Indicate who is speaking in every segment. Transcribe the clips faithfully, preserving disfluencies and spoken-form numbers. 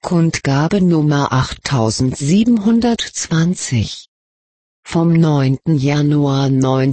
Speaker 1: Kundgabe Nummer achttausendsiebenhundertzwanzig vom neunten Januar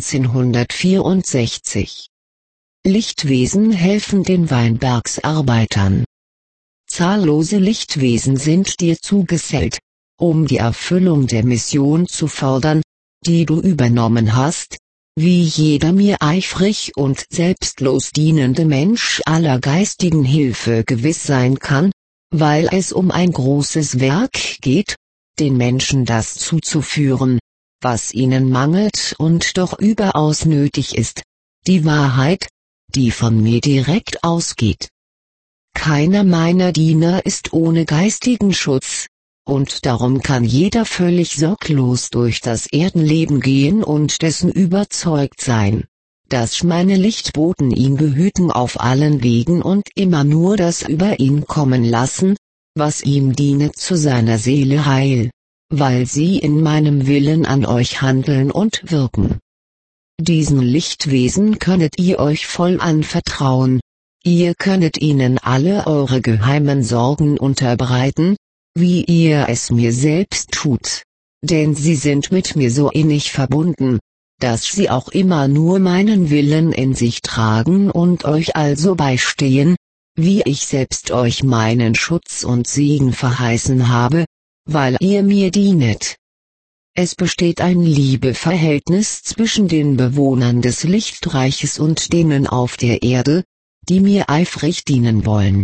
Speaker 1: neunzehnhundertvierundsechzig. Lichtwesen helfen den Weinbergsarbeitern. Zahllose Lichtwesen sind dir zugesellt, um die Erfüllung der Mission zu fördern, die du übernommen hast, wie jeder mir eifrig und selbstlos dienende Mensch aller geistigen Hilfe gewiss sein kann, weil es um ein großes Werk geht, den Menschen das zuzuführen, was ihnen mangelt und doch überaus nötig ist, die Wahrheit, die von mir direkt ausgeht. Keiner meiner Diener ist ohne geistigen Schutz, und darum kann jeder völlig sorglos durch das Erdenleben gehen und dessen überzeugt sein, dass meine Lichtboten ihn behüten auf allen Wegen und immer nur das über ihn kommen lassen, was ihm diene zu seiner Seele Heil, weil sie in meinem Willen an euch handeln und wirken. Diesen Lichtwesen könnet ihr euch voll anvertrauen, ihr könnet ihnen alle eure geheimen Sorgen unterbreiten, wie ihr es mir selbst tut, denn sie sind mit mir so innig verbunden, dass sie auch immer nur meinen Willen in sich tragen und euch also beistehen, wie ich selbst euch meinen Schutz und Segen verheißen habe, weil ihr mir dienet. Es besteht ein Liebeverhältnis zwischen den Bewohnern des Lichtreiches und denen auf der Erde, die mir eifrig dienen wollen.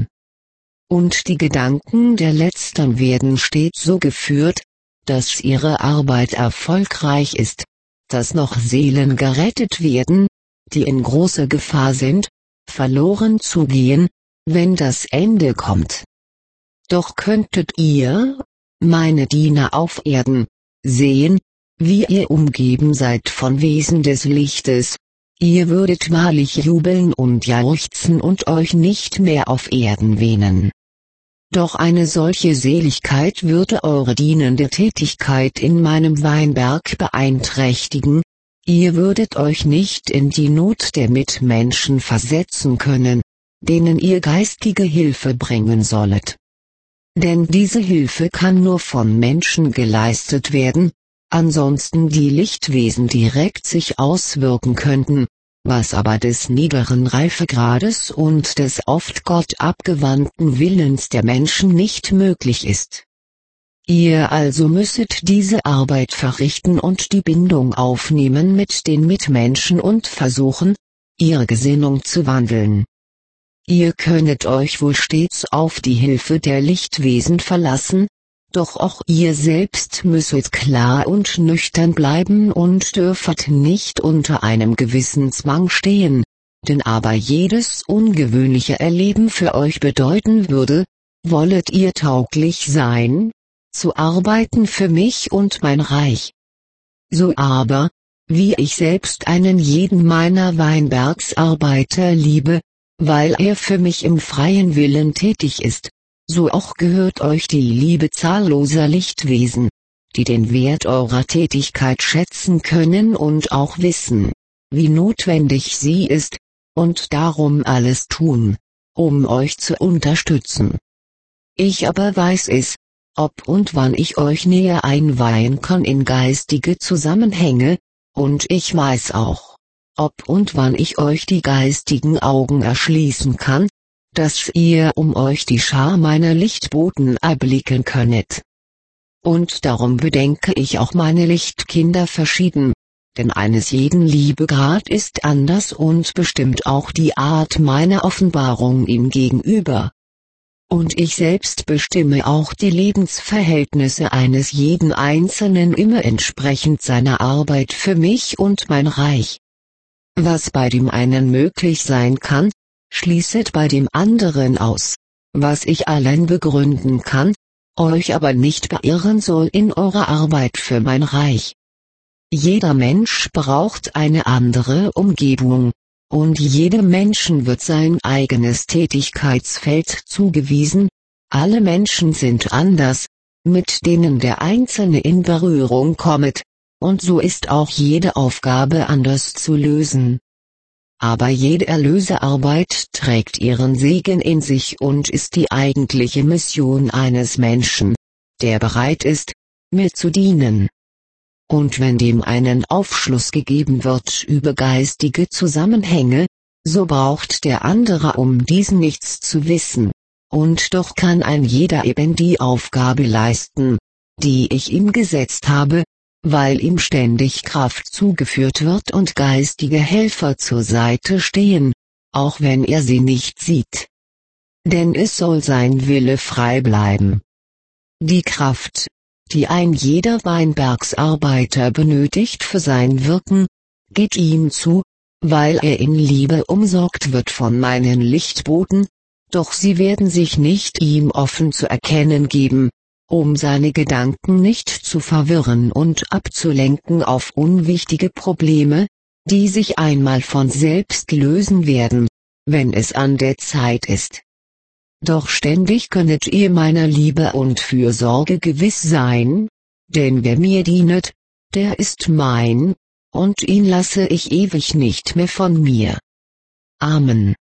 Speaker 1: Und die Gedanken der Letztern werden stets so geführt, dass ihre Arbeit erfolgreich ist, dass noch Seelen gerettet werden, die in großer Gefahr sind, verloren zu gehen, wenn das Ende kommt. Doch könntet ihr, meine Diener auf Erden, sehen, wie ihr umgeben seid von Wesen des Lichtes, ihr würdet wahrlich jubeln und jauchzen und euch nicht mehr auf Erden wähnen. Doch eine solche Seligkeit würde eure dienende Tätigkeit in meinem Weinberg beeinträchtigen, ihr würdet euch nicht in die Not der Mitmenschen versetzen können, denen ihr geistige Hilfe bringen sollet. Denn diese Hilfe kann nur von Menschen geleistet werden, ansonsten die Lichtwesen direkt sich auswirken könnten, was aber des niederen Reifegrades und des oft Gott abgewandten Willens der Menschen nicht möglich ist. Ihr also müsset diese Arbeit verrichten und die Bindung aufnehmen mit den Mitmenschen und versuchen, ihre Gesinnung zu wandeln. Ihr könnet euch wohl stets auf die Hilfe der Lichtwesen verlassen, doch auch ihr selbst müsset klar und nüchtern bleiben und dürfet nicht unter einem gewissen Zwang stehen, denn aber jedes ungewöhnliche Erleben für euch bedeuten würde, wollet ihr tauglich sein, zu arbeiten für mich und mein Reich. So aber, wie ich selbst einen jeden meiner Weinbergsarbeiter liebe, weil er für mich im freien Willen tätig ist, so auch gehört euch die Liebe zahlloser Lichtwesen, die den Wert eurer Tätigkeit schätzen können und auch wissen, wie notwendig sie ist, und darum alles tun, um euch zu unterstützen. Ich aber weiß es, ob und wann ich euch näher einweihen kann in geistige Zusammenhänge, und ich weiß auch, ob und wann ich euch die geistigen Augen erschließen kann, dass ihr um euch die Schar meiner Lichtboten erblicken könnet. Und darum bedenke ich auch meine Lichtkinder verschieden, denn eines jeden Liebegrad ist anders und bestimmt auch die Art meiner Offenbarung ihm gegenüber. Und ich selbst bestimme auch die Lebensverhältnisse eines jeden Einzelnen immer entsprechend seiner Arbeit für mich und mein Reich. Was bei dem einen möglich sein kann, schließet bei dem anderen aus, was ich allein begründen kann, euch aber nicht beirren soll in eurer Arbeit für mein Reich. Jeder Mensch braucht eine andere Umgebung, und jedem Menschen wird sein eigenes Tätigkeitsfeld zugewiesen, alle Menschen sind anders, mit denen der Einzelne in Berührung kommet, und so ist auch jede Aufgabe anders zu lösen. aber jede Erlösearbeit trägt ihren Segen in sich und ist die eigentliche Mission eines Menschen, der bereit ist, mir zu dienen. Und wenn dem einen Aufschluss gegeben wird über geistige Zusammenhänge, so braucht der andere um diesen nichts zu wissen, und doch kann ein jeder eben die Aufgabe leisten, die ich ihm gesetzt habe, weil ihm ständig Kraft zugeführt wird und geistige Helfer zur Seite stehen, auch wenn er sie nicht sieht. Denn es soll sein Wille frei bleiben. Die Kraft, die ein jeder Weinbergsarbeiter benötigt für sein Wirken, geht ihm zu, weil er in Liebe umsorgt wird von meinen Lichtboten, doch sie werden sich nicht ihm offen zu erkennen geben, um seine Gedanken nicht zu verwirren und abzulenken auf unwichtige Probleme, die sich einmal von selbst lösen werden, wenn es an der Zeit ist. Doch ständig könnet ihr meiner Liebe und Fürsorge gewiss sein, denn wer mir dienet, der ist mein, und ihn lasse ich ewig nicht mehr von mir. Amen.